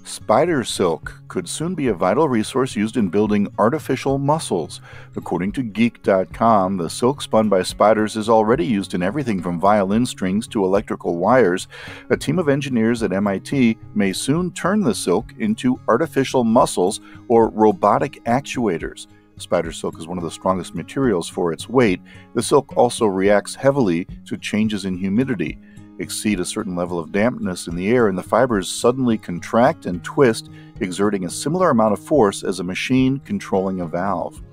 Spider silk could soon be a vital resource used in building artificial muscles. According to Geek.com, the silk spun by spiders is already used in everything from violin strings to electrical wires. A team of engineers at MIT may soon turn the silk into artificial muscles or robotic actuators. Spider silk is one of the strongest materials for its weight. The silk also reacts heavily to changes in humidity. Exceed a certain level of dampness in the air, and the fibers suddenly contract and twist, exerting a similar amount of force as a machine controlling a valve.